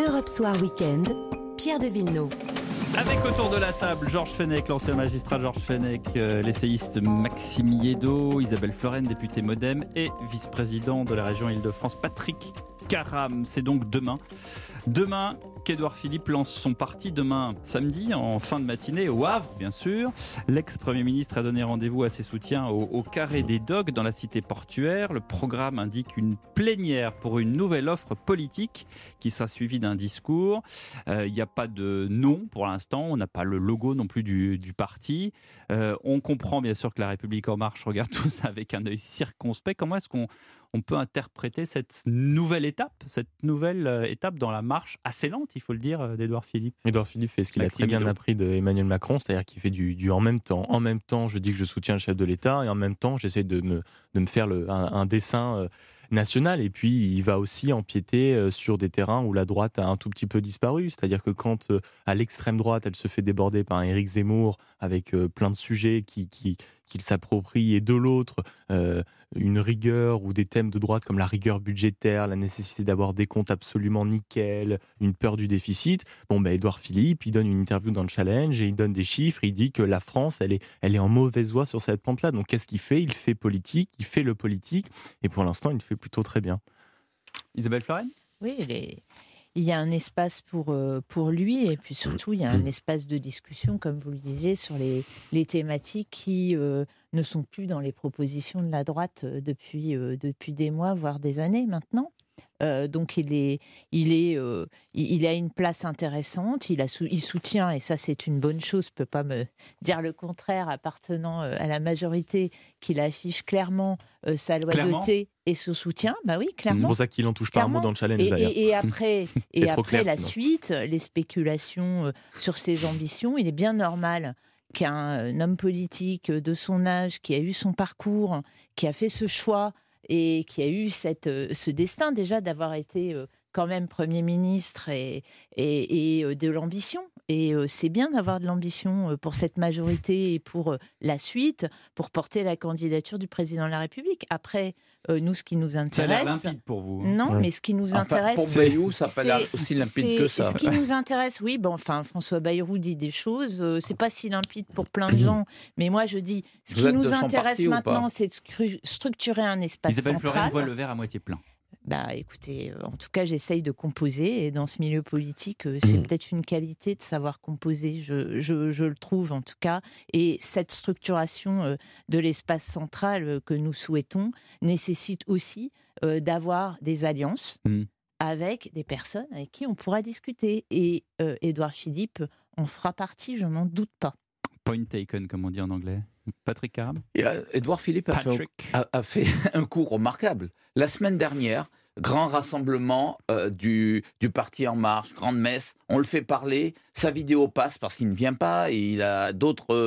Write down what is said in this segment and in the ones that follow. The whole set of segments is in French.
Europe Soir Weekend, Pierre de Villeneuve. Avec autour de la table, Georges Fenech, l'ancien magistrat Georges Fenech, l'essayiste Maxime Yeddo, Isabelle Florennes, députée MoDem, et vice-président de la région Île-de-France, Patrick Caram. C'est donc demain qu'Édouard Philippe lance son parti, demain samedi, en fin de matinée, au Havre, bien sûr. L'ex-premier ministre a donné rendez-vous à ses soutiens au Carré des Docks, dans la cité portuaire. Le programme indique une plénière pour une nouvelle offre politique qui sera suivie d'un discours. Il n'y a pas de nom pour l'instant, on n'a pas le logo non plus du parti. On comprend bien sûr que La République En Marche regarde tout ça avec un œil circonspect. Comment est-ce qu'on peut interpréter cette nouvelle étape dans la marche assez lente, il faut le dire, d'Édouard Philippe? Édouard Philippe fait ce qu'il a très bien appris d'Emmanuel Macron, c'est-à-dire qu'il fait du en même temps. En même temps, je dis que je soutiens le chef de l'État et en même temps, j'essaie de me faire un dessin national. Et puis, il va aussi empiéter sur des terrains où la droite a un tout petit peu disparu. C'est-à-dire que quand, à l'extrême droite, elle se fait déborder par un Éric Zemmour avec plein de sujets qu'il s'approprie, et de l'autre, une rigueur ou des thèmes de droite comme la rigueur budgétaire, la nécessité d'avoir des comptes absolument nickel, une peur du déficit. Édouard Philippe, il donne une interview dans le Challenge et il donne des chiffres. Il dit que la France, elle est en mauvaise voie sur cette pente-là. Donc, qu'est-ce qu'il fait ? Il fait politique, il fait le politique. Et pour l'instant, il le fait plutôt très bien. Isabelle Florennes ? Oui, il y a un espace pour lui, et puis surtout, il y a un espace de discussion, comme vous le disiez, sur les thématiques qui ne sont plus dans les propositions de la droite depuis des mois, voire des années maintenant. Donc il a une place intéressante, il soutient, et ça c'est une bonne chose, je ne peux pas me dire le contraire, appartenant à la majorité, qu'il affiche clairement sa loyauté et son soutien. Bah oui, clairement. C'est pour ça qu'il en touche pas un mot dans le Challenge, d'ailleurs. Et après, clair, la sinon. suite, les spéculations sur ses ambitions, il est bien normal qu'un homme politique de son âge, qui a eu son parcours, qui a fait ce choix, et qui a eu ce destin déjà d'avoir été quand même Premier ministre et de l'ambition. Et c'est bien d'avoir de l'ambition pour cette majorité et pour la suite, pour porter la candidature du président de la République. Après, nous, ce qui nous intéresse... Ça a l'air limpide pour vous. Non, mais ce qui nous intéresse... Pour Bayrou, ça n'a pas l'air aussi limpide que ça. Ce qui nous intéresse, oui, François Bayrou dit des choses, c'est pas si limpide pour plein de gens, mais moi je dis, ce qui nous intéresse maintenant, c'est de structurer un espace Isabelle central. Florennes voit le verre à moitié plein. Écoutez, en tout cas, j'essaye de composer, et dans ce milieu politique, c'est peut-être une qualité de savoir composer, je le trouve en tout cas, et cette structuration de l'espace central que nous souhaitons nécessite aussi d'avoir des alliances avec des personnes avec qui on pourra discuter, et Édouard Philippe en fera partie, je n'en doute pas. Point taken, comme on dit en anglais. Patrick Caram ? Édouard Philippe a fait un coup remarquable. La semaine dernière, grand rassemblement du parti En Marche, grande messe, on le fait parler, sa vidéo passe parce qu'il ne vient pas, et il a un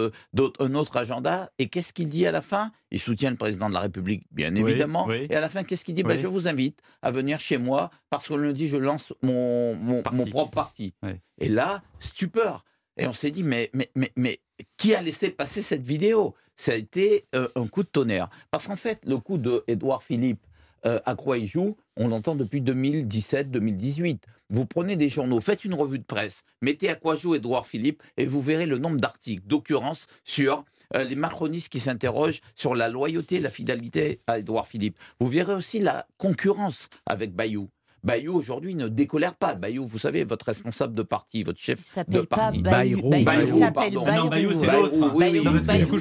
autre agenda. Et qu'est-ce qu'il dit à la fin ? Il soutient le président de la République, bien évidemment. Oui. Et à la fin, qu'est-ce qu'il dit ? Je vous invite à venir chez moi parce qu'on le dit, je lance mon propre parti. Oui. Et là, stupeur. Et on s'est dit, mais qui a laissé passer cette vidéo ? Ça a été un coup de tonnerre. Parce qu'en fait, le coup d'Édouard Philippe, à quoi il joue, on l'entend depuis 2017-2018. Vous prenez des journaux, faites une revue de presse, mettez à quoi joue Édouard Philippe, et vous verrez le nombre d'articles, d'occurrences sur les macronistes qui s'interrogent sur la loyauté et la fidélité à Édouard Philippe. Vous verrez aussi la concurrence avec Bayrou. Bayrou, aujourd'hui, ne décolère pas. Bayrou, vous savez, votre responsable de parti, votre chef de parti. Bayrou, pardon. Non, Bayrou, c'est l'autre. Bayrou,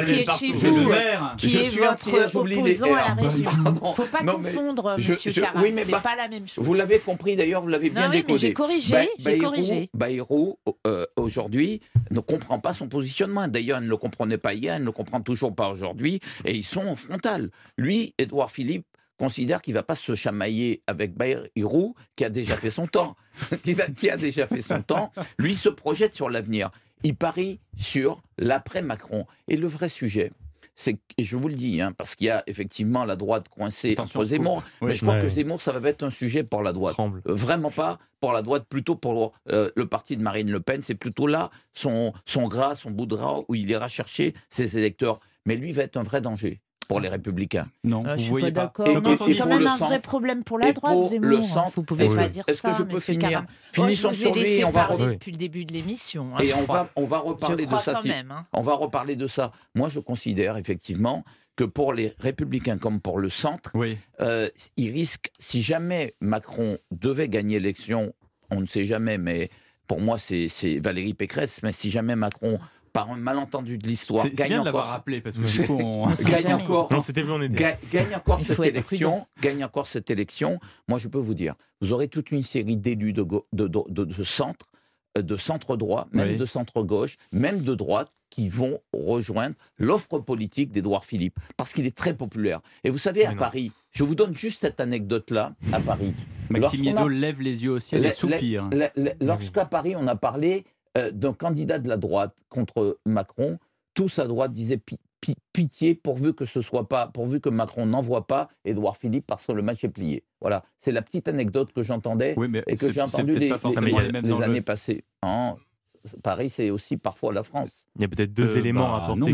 qui est votre opposant à la région. Il ne faut pas confondre, monsieur Caram. C'est pas la même chose. Vous l'avez compris, d'ailleurs, vous l'avez bien décodé. J'ai corrigé. Bayrou, aujourd'hui, ne comprend pas son positionnement. D'ailleurs, elle ne le comprenait pas hier, elle ne le comprend toujours pas aujourd'hui. Et ils sont en frontal. Lui, Édouard Philippe, considère qu'il ne va pas se chamailler avec Bayrou, qui a déjà fait son temps. Lui se projette sur l'avenir. Il parie sur l'après-Macron. Et le vrai sujet, et je vous le dis, parce qu'il y a effectivement la droite coincée entre Zemmour, mais je crois que Zemmour, ça va être un sujet pour la droite. Vraiment pas pour la droite, plutôt pour le parti de Marine Le Pen. C'est plutôt là son bout de gras où il ira chercher ses électeurs. Mais lui va être un vrai danger. pour les Républicains. Non, je vous suis voyez pas pas. d'accord. C'est quand même un centre, vrai problème pour la droite, pour Zemmour. le centre, Vous pouvez pas dire est-ce ça, que je peux monsieur finir Karam. Finissons Je vous ai sur lui laissé et on va parler depuis le début de l'émission. et on va reparler de ça. Quand même, hein. On va reparler de ça. Moi, je considère effectivement que pour les Républicains comme pour le centre, ils risquent, si jamais Macron devait gagner l'élection, on ne sait jamais, mais pour moi, c'est Valérie Pécresse, mais si jamais Macron, par un malentendu de l'histoire, gagne gagne encore. encore, rappelé parce que du coup, gagne encore cette élection, moi je peux vous dire, vous aurez toute une série d'élus de centre droit, même de centre gauche, même de droite, qui vont rejoindre l'offre politique d'Édouard Philippe, parce qu'il est très populaire. Et vous savez, à Paris, je vous donne juste cette anecdote-là, à Paris. Maxime Yeddo lève les yeux au ciel et soupire. Lorsqu'à Paris, on a parlé d'un candidat de la droite contre Macron, tous à droite disaient pitié pourvu que Macron n'envoie pas Édouard Philippe parce que le match est plié. Voilà, c'est la petite anecdote que j'entendais et que j'ai entendue les années passées. Paris, c'est aussi parfois la France. Il y a peut-être deux éléments à apporter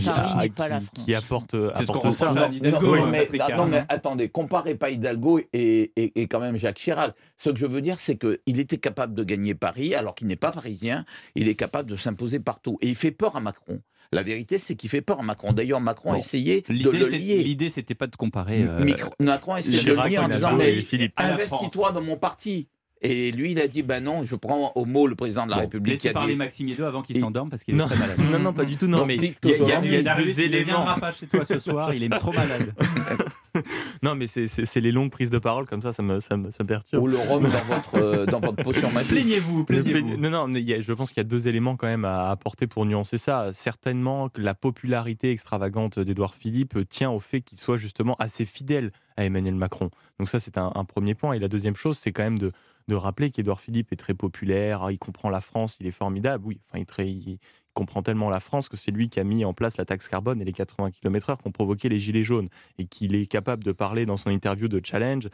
qui apportent ça. Non, mais attendez, comparez pas Hidalgo et quand même Jacques Chirac. Ce que je veux dire, c'est qu'il était capable de gagner Paris, alors qu'il n'est pas parisien. Il est capable de s'imposer partout. Et il fait peur à Macron. La vérité, c'est qu'il fait peur à Macron. D'ailleurs, Macron a essayé de le lier. L'idée, c'était pas de comparer. Macron a essayé de le lier en disant mais investis-toi dans mon parti. Et lui, il a dit, non, je prends au mot le président de la République. Laissez parler Maxime Yeddo avant qu'il s'endorme, parce qu'il est très malade. Non, pas du tout. Non, mais il y a deux éléments. Il viendra pas chez toi ce soir, il est trop malade. Non, mais c'est les longues prises de parole, comme ça me perturbe. Ou le rhum dans votre potion magique. Plaignez-vous. Non, mais je pense qu'il y a deux éléments quand même à apporter pour nuancer ça. Certainement que la popularité extravagante d'Édouard Philippe tient au fait qu'il soit justement assez fidèle à Emmanuel Macron. Donc ça, c'est un premier point. Et la deuxième chose, c'est quand même de rappeler qu'Édouard Philippe est très populaire, il comprend la France, il est formidable. Oui, enfin, il comprend tellement la France que c'est lui qui a mis en place la taxe carbone et les 80 km/h qui ont provoqué les gilets jaunes, et qu'il est capable de parler dans son interview de Challenge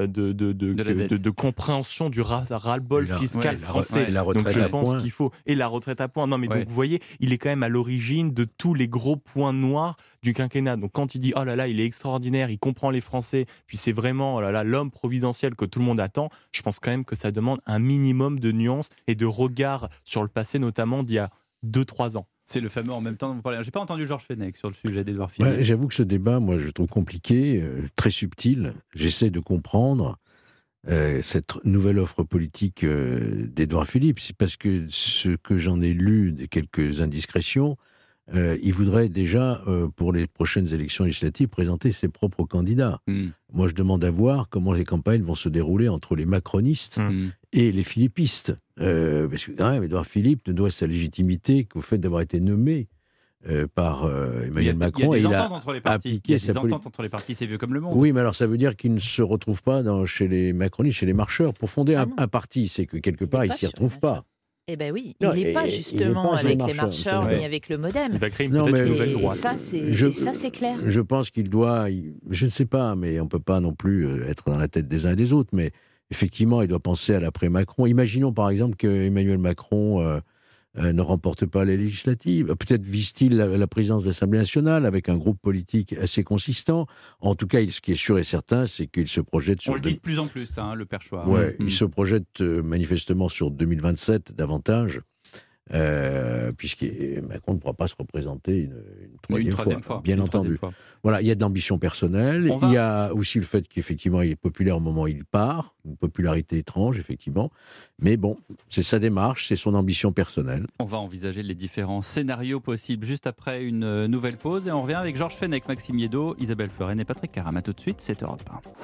de compréhension du ras-le-bol fiscal français. La retraite donc je pense qu'il faut, et la retraite à point. Non, mais donc vous voyez, il est quand même à l'origine de tous les gros points noirs du quinquennat. Donc quand il dit oh là là, il est extraordinaire, il comprend les Français, puis c'est vraiment l'homme providentiel que tout le monde attend, je pense quand même que ça demande un minimum de nuances et de regard sur le passé, notamment d'il y a 2-3 ans. C'est le fameux en même temps dont vous parlez. J'ai pas entendu Georges Fenech sur le sujet d'Édouard Philippe. Ouais, j'avoue que ce débat, moi, je le trouve compliqué, très subtil. J'essaie de comprendre cette nouvelle offre politique d'Édouard Philippe. C'est parce que ce que j'en ai lu de quelques indiscrétions, il voudrait déjà, pour les prochaines élections législatives, présenter ses propres candidats. Moi, je demande à voir comment les campagnes vont se dérouler entre les macronistes et les philippistes. Parce que quand même, Édouard Philippe ne doit sa légitimité qu'au fait d'avoir été nommé par Emmanuel Macron. Il y a des ententes entre les partis. Il y a des ententes entre les partis, c'est vieux comme le monde. Oui, mais alors ça veut dire qu'il ne se retrouve pas chez les macronistes, chez les marcheurs, pour fonder un parti. C'est que quelque part, il ne s'y retrouve pas. Eh bien oui, il n'est pas justement avec les marcheurs ni avec le MoDem. Il va créer une nouvelle droite. Ça, c'est clair. Je pense qu'il doit, je ne sais pas, mais on ne peut pas non plus être dans la tête des uns et des autres, mais effectivement, il doit penser à l'après-Macron. Imaginons par exemple qu'Emmanuel Macron ne remporte pas les législatives. Peut-être vise-t-il la présidence de l'Assemblée nationale avec un groupe politique assez consistant. En tout cas, ce qui est sûr et certain, c'est qu'il se projette sur... On le dit de plus en plus, le perchoir. Ouais, il se projette manifestement sur 2027 davantage, puisque Macron ne pourra pas se représenter une troisième fois, bien entendu. Voilà, il y a de l'ambition personnelle, il y a aussi le fait qu'effectivement il est populaire au moment où il part, une popularité étrange effectivement, mais bon, c'est sa démarche, c'est son ambition personnelle. On va envisager les différents scénarios possibles juste après une nouvelle pause, et on revient avec Georges Fenech, Maxime Yeddo, Isabelle Florennes et Patrick Karam. À tout de suite, c'est Europe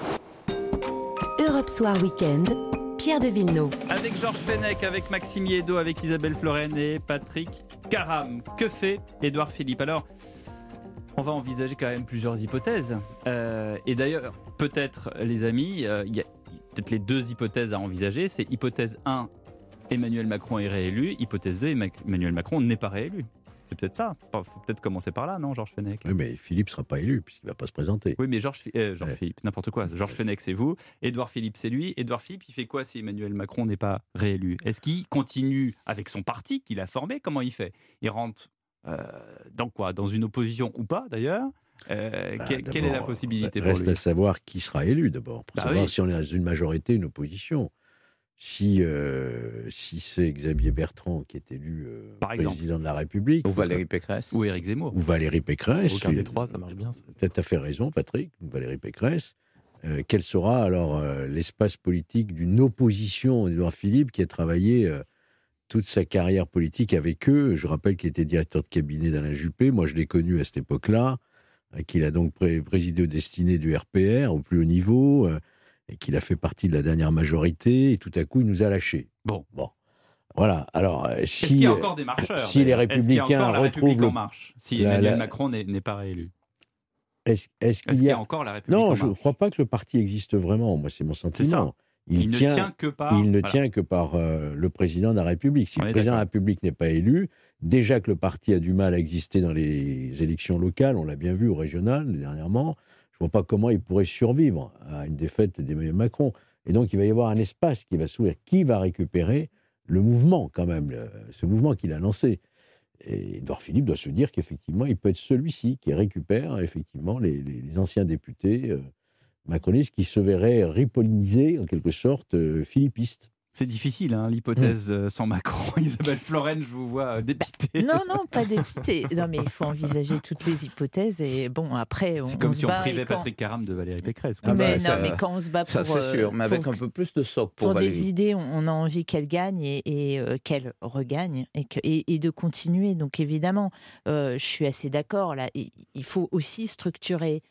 1. Europe Soir Week-end, Pierre de Villeneuve. Avec Georges Fenech, avec Maxime Yeddo, avec Isabelle Florennes et Patrick Karam. Que fait Édouard Philippe ? Alors, on va envisager quand même plusieurs hypothèses. Et d'ailleurs, peut-être, les amis, il y a peut-être les deux hypothèses à envisager. C'est hypothèse 1, Emmanuel Macron est réélu. Hypothèse 2, Emmanuel Macron n'est pas réélu. C'est peut-être ça. Il faut peut-être commencer par là, non, Georges Fenech ? Oui, mais Philippe ne sera pas élu, puisqu'il ne va pas se présenter. Oui, mais Georges Philippe, n'importe quoi. Georges Fenech, c'est vous. Édouard Philippe, c'est lui. Édouard Philippe, il fait quoi si Emmanuel Macron n'est pas réélu ? Est-ce qu'il continue avec son parti qu'il a formé ? Comment il fait ? Il rentre dans quoi ? Dans une opposition ou pas, d'ailleurs ? Quelle est la possibilité pour reste lui? à savoir qui sera élu d'abord, pour savoir si on est dans une majorité, une opposition. Si c'est Xavier Bertrand qui est élu président de la République, ou Valérie Pécresse, ou Éric Zemmour, ou Valérie Pécresse, aucun des trois, ça marche bien. Tu as tout à fait raison, Patrick, Valérie Pécresse. Quel sera alors l'espace politique d'une opposition d'Édouard Philippe qui a travaillé toute sa carrière politique avec eux? Je rappelle qu'il était directeur de cabinet d'Alain Juppé. Moi, je l'ai connu à cette époque-là, qu'il a donc présidé aux destinées du RPR au plus haut niveau, et qu'il a fait partie de la dernière majorité, et tout à coup, il nous a lâchés. Bon. Voilà. Alors, est-ce qu'il y a encore des marcheurs? Si les Républicains retrouvent en marche, si Emmanuel Macron n'est pas réélu? Est-ce qu'il y a encore la République en marche? Non, je ne crois pas que le parti existe vraiment. Moi, c'est mon sentiment. Il ne tient que par le président de la République. Si le président de la République n'est pas élu, déjà que le parti a du mal à exister dans les élections locales, on l'a bien vu au régional dernièrement, je ne vois pas comment il pourrait survivre à une défaite d'Emmanuel Macron. Et donc, il va y avoir un espace qui va s'ouvrir. Qui va récupérer le mouvement, quand même, ce mouvement qu'il a lancé? Et Édouard Philippe doit se dire qu'effectivement, il peut être celui-ci qui récupère effectivement les anciens députés macronistes qui se verraient ripolliniser, en quelque sorte, philippistes. C'est difficile, l'hypothèse sans Macron. Isabelle Florennes, je vous vois dépitée. Non, pas dépitée. Non, mais il faut envisager toutes les hypothèses. Et bon, après, c'est comme si on privait Patrick Caram de Valérie Pécresse. Mais quand on se bat pour... Ça, c'est sûr, mais avec un peu plus de socle pour Valérie. Des idées, on a envie qu'elle gagne et qu'elle regagne et de continuer. Donc, évidemment, je suis assez d'accord. Là, il faut aussi structurer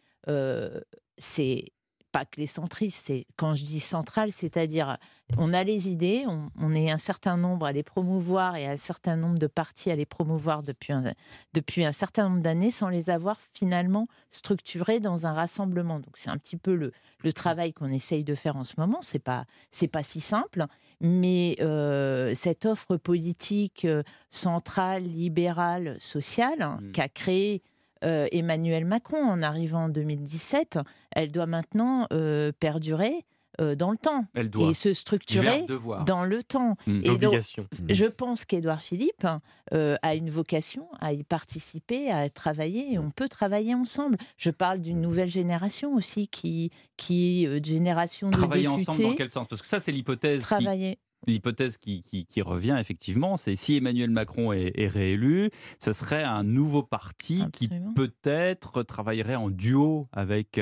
ces... Pas que les centristes, quand je dis central, c'est-à-dire on a les idées, on est un certain nombre à les promouvoir et un certain nombre de partis à les promouvoir depuis un certain nombre d'années sans les avoir finalement structurés dans un rassemblement. Donc c'est un petit peu le travail qu'on essaye de faire en ce moment. C'est pas si simple, mais cette offre politique centrale, libérale, sociale qu'a créée Emmanuel Macron en arrivant en 2017, elle doit maintenant perdurer dans le temps et se structurer dans le temps. Et donc, je pense qu'Édouard Philippe a une vocation à y participer, à travailler, et on peut travailler ensemble. Je parle d'une nouvelle génération aussi qui génération de députés. Travailler ensemble dans quel sens? Parce que ça, c'est l'hypothèse. L'hypothèse qui revient effectivement, c'est si Emmanuel Macron est réélu, ce serait un nouveau parti qui peut-être travaillerait en duo avec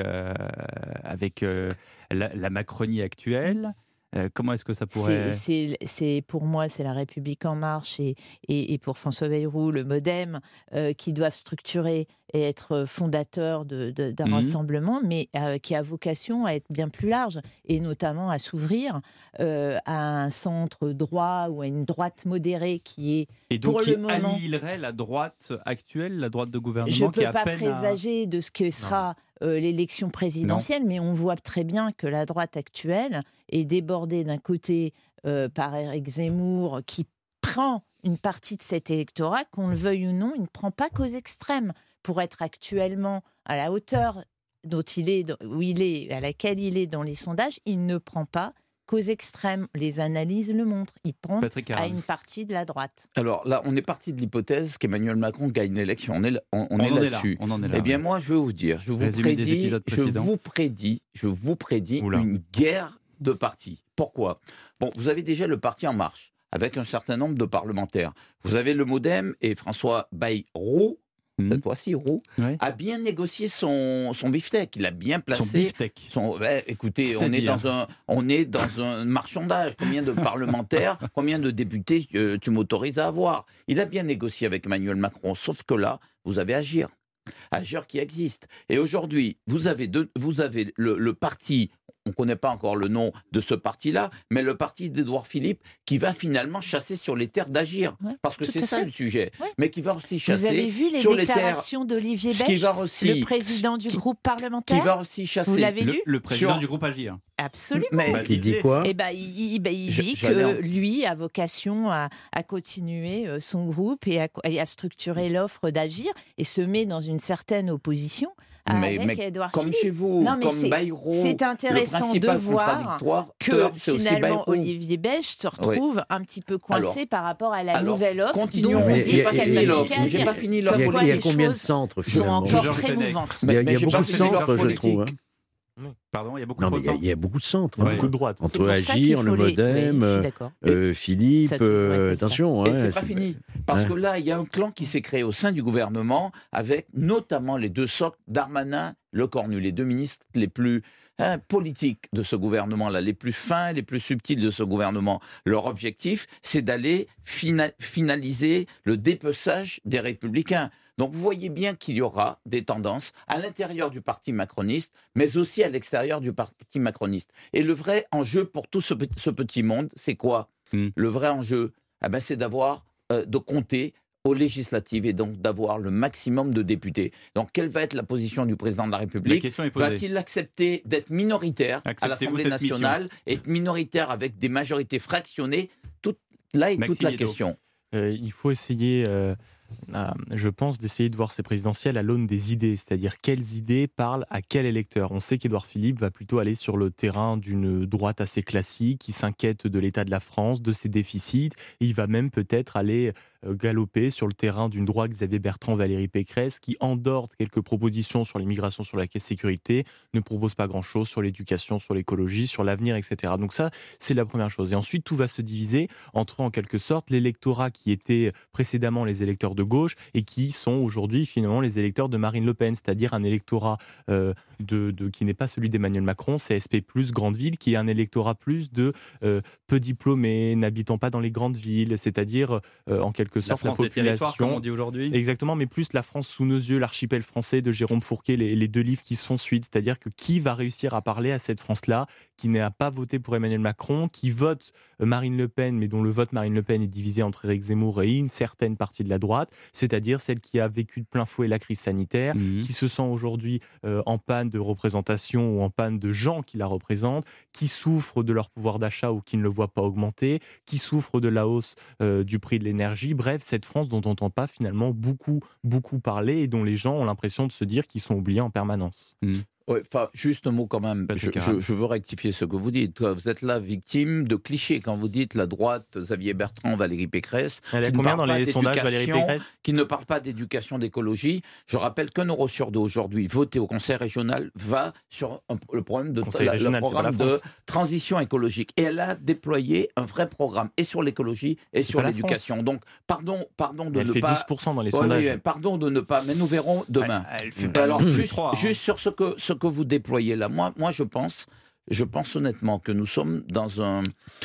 la Macronie actuelle. Comment est-ce que ça pourrait... Pour moi, c'est la République en marche et pour François Bayrou, le MoDem, qui doivent structurer et être fondateurs d'un rassemblement, mais qui a vocation à être bien plus large, et notamment à s'ouvrir à un centre droit ou à une droite modérée qui est, et donc pour le moment... annihillerait la droite actuelle, la droite de gouvernement. Je ne peux pas présager de ce que sera... l'élection présidentielle, mais on voit très bien que la droite actuelle est débordée d'un côté par Éric Zemmour, qui prend une partie de cet électorat, qu'on le veuille ou non, il ne prend pas qu'aux extrêmes. Pour être actuellement à la hauteur à laquelle il est dans les sondages, il ne prend pas qu'aux extrêmes. Les analyses le montrent. Il prend à une partie de la droite. Alors là, on est parti de l'hypothèse qu'Emmanuel Macron gagne l'élection. On est là-dessus. Eh bien, moi, je vais vous dire, je vous prédis une guerre de partis. Pourquoi? Bon, vous avez déjà le parti En Marche, avec un certain nombre de parlementaires. Vous avez le MoDem et François Bayrou. Cette fois-ci, Roux a bien négocié son beefsteak. Il a bien placé. Son beefsteak. Écoutez, on est dans un marchandage. Combien de parlementaires, combien de députés tu m'autorises à avoir? Il a bien négocié avec Emmanuel Macron. Sauf que là, vous avez Agir qui existe. Et aujourd'hui, vous avez le parti. On ne connaît pas encore le nom de ce parti-là, mais le parti d'Édouard Philippe qui va finalement chasser sur les terres d'Agir. Parce que c'est ça le sujet. Ouais. Mais qui va aussi chasser sur les terres... Vous avez vu les déclarations d'Olivier Becht, le président du groupe parlementaire? Qui va aussi chasser... Vous l'avez lu? Le président du groupe Agir. Absolument. Mais il dit quoi? Il dit que lui a vocation à continuer son groupe et à structurer l'offre d'Agir et se met dans une certaine opposition Mais Édouard comme Philippe. chez vous, Non, mais comme Bayrou, c'est intéressant de voir que finalement Olivier Becht se retrouve un petit peu coincé par rapport à la nouvelle offre. Continuons. J'ai pas fini l'offre. Il y a combien de centres finalement? Sont encore très mouvantes. Il y a beaucoup de centres, je trouve. Pardon, il y a beaucoup de centres. Il y a beaucoup de centres. Beaucoup de droite. Entre Agir, le Modem, Philippe, attention. Et c'est pas fini. Parce que là, il y a un clan qui s'est créé au sein du gouvernement avec notamment les deux socles, Darmanin, Lecornu, les deux ministres les plus politiques de ce gouvernement-là, les plus fins, les plus subtils de ce gouvernement. Leur objectif, c'est d'aller finaliser le dépeçage des Républicains. Donc vous voyez bien qu'il y aura des tendances à l'intérieur du parti macroniste, mais aussi à l'extérieur du parti macroniste. Et le vrai enjeu pour tout ce petit monde, c'est quoi ? Le vrai enjeu, c'est de compter aux législatives et donc d'avoir le maximum de députés. Donc quelle va être la position du président de la République ? Va-t-il accepter d'être minoritaire à l'Assemblée nationale et être minoritaire avec des majorités fractionnées ? Là est toute la question. Il faut essayer, je pense, d'essayer de voir ces présidentielles à l'aune des idées, c'est-à-dire quelles idées parlent à quel électeur. On sait qu'Édouard Philippe va plutôt aller sur le terrain d'une droite assez classique, qui s'inquiète de l'état de la France, de ses déficits, et il va même peut-être aller galoper sur le terrain d'une droite Xavier Bertrand, Valérie Pécresse, qui, en dehors de quelques propositions sur l'immigration, sur la caisse sécurité, ne propose pas grand-chose sur l'éducation, sur l'écologie, sur l'avenir, etc. Donc ça, c'est la première chose. Et ensuite, tout va se diviser entre, en quelque sorte, l'électorat qui était précédemment les électeurs de gauche et qui sont aujourd'hui, finalement, les électeurs de Marine Le Pen, c'est-à-dire un électorat qui n'est pas celui d'Emmanuel Macron, CSP+, grande ville, qui est un électorat plus de peu diplômés, n'habitant pas dans les grandes villes, c'est-à-dire, en quelque sorte, la population, comme on dit aujourd'hui. Exactement, mais plus la France sous nos yeux, l'archipel français de Jérôme Fourquet, les deux livres qui se font suite, c'est-à-dire que qui va réussir à parler à cette France-là, qui n'a pas voté pour Emmanuel Macron, qui vote Marine Le Pen, mais dont le vote Marine Le Pen est divisé entre Éric Zemmour et une certaine partie de la droite, c'est-à-dire celle qui a vécu de plein fouet la crise sanitaire, qui se sent aujourd'hui en panne de représentation ou en panne de gens qui la représentent, qui souffrent de leur pouvoir d'achat ou qui ne le voient pas augmenter, qui souffrent de la hausse du prix de l'énergie. Bref, cette France dont on n'entend pas finalement beaucoup parler et dont les gens ont l'impression de se dire qu'ils sont oubliés en permanence. Ouais, juste un mot quand même, je veux rectifier ce que vous dites. Vous êtes là victime de clichés quand vous dites la droite, Xavier Bertrand, Valérie Pécresse, elle a combien dans les sondages, Valérie Pécresse ? Qui ne parle pas d'éducation, d'écologie. Je rappelle qu'un euro sur deux aujourd'hui voté au Conseil régional va sur le problème de transition écologique. Et elle a déployé un vrai programme et sur l'écologie et sur l'éducation. Donc pardon de elle ne fait pas... 12% dans les sondages. Pardon de ne pas... Mais nous verrons demain. Alors juste sur ce que vous déployez là, moi je pense honnêtement que nous sommes dans un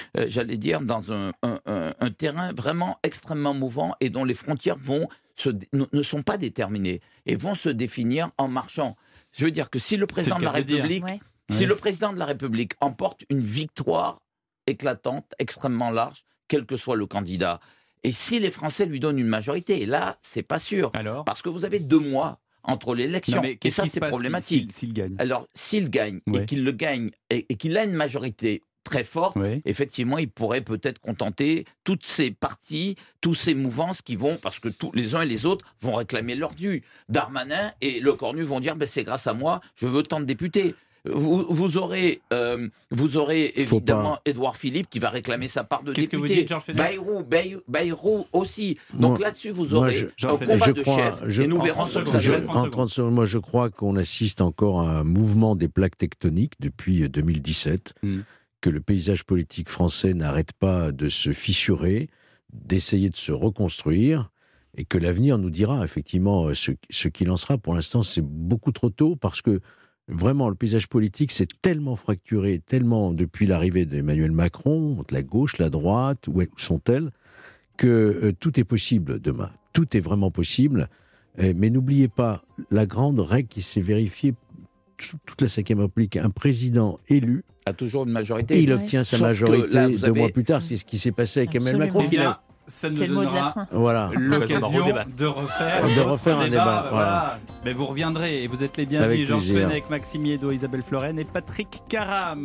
terrain vraiment extrêmement mouvant et dont les frontières ne sont pas déterminées et vont se définir en marchant. Je veux dire que si le président de la République emporte une victoire éclatante, extrêmement large, quel que soit le candidat, et si les Français lui donnent une majorité, et là c'est pas sûr, parce que vous avez 2 mois entre l'élection, et ça c'est problématique. S'il gagne. Alors s'il gagne, et qu'il le gagne, et qu'il a une majorité très forte, effectivement il pourrait peut-être contenter toutes ces partis, tous ces mouvances qui vont, parce que les uns et les autres vont réclamer leur dû. Darmanin et Lecornu vont dire c'est grâce à moi, je veux tant de députés. Vous aurez évidemment Édouard Philippe qui va réclamer sa part de député. Qu'est-ce que vous dites, Georges Fenech ? Bayrou aussi. Donc là-dessus, vous aurez un combat de chefs. Et nous verrons ce que ça donne. En 30 secondes, moi je crois qu'on assiste encore à un mouvement des plaques tectoniques depuis 2017, que le paysage politique français n'arrête pas de se fissurer, d'essayer de se reconstruire, et que l'avenir nous dira effectivement ce qu'il en sera. Pour l'instant, c'est beaucoup trop tôt, parce que vraiment, le paysage politique s'est tellement fracturé, tellement depuis l'arrivée d'Emmanuel Macron, la gauche, la droite, où sont-elles, que tout est possible demain. Tout est vraiment possible. Mais n'oubliez pas la grande règle qui s'est vérifiée toute la Ve République. Un président élu a toujours une majorité. Et il obtient sa majorité là, 2 mois plus tard. C'est ce qui s'est passé avec Emmanuel Macron. Ça nous donnera l'occasion de refaire un débat. Voilà. Mais vous reviendrez et vous êtes les bienvenus. Georges Fenech, Maxime Yeddo, Isabelle Florennes et Patrick Caram.